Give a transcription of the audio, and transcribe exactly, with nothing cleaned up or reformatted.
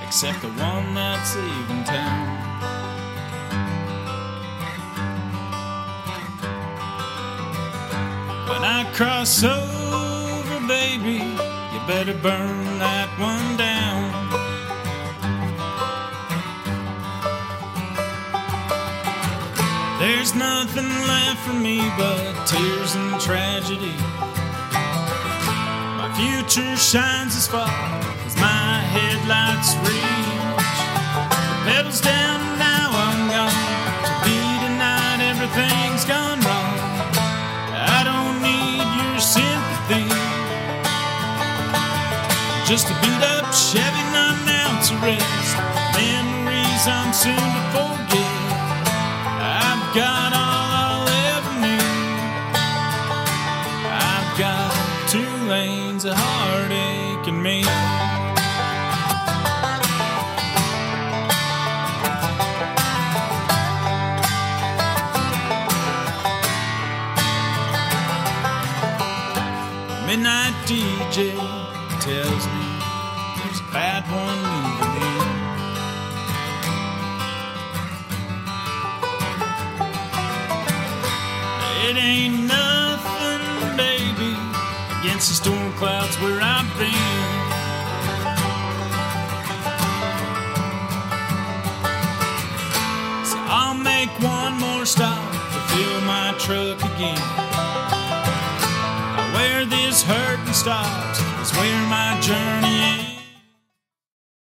except the one that's leaving town. When I cross over, baby, you better burn that one down. There's nothing left for me but tears and tragedy. My future shines as far as my headlights reach. The pedal's down and now I'm gone. To be denied, everything's gone wrong. I don't need your sympathy. Just a beat up Chevy, none out to rest. Memories I'm soon to forget. I've got all I'll ever need. I've got two lanes of heartache in me. Midnight D J tells me there's a bad one moving in. It ain't nothing, baby, against the storm clouds where I've been. So I'll make one more stop to fill my truck again. Where this hurting stops is where my journey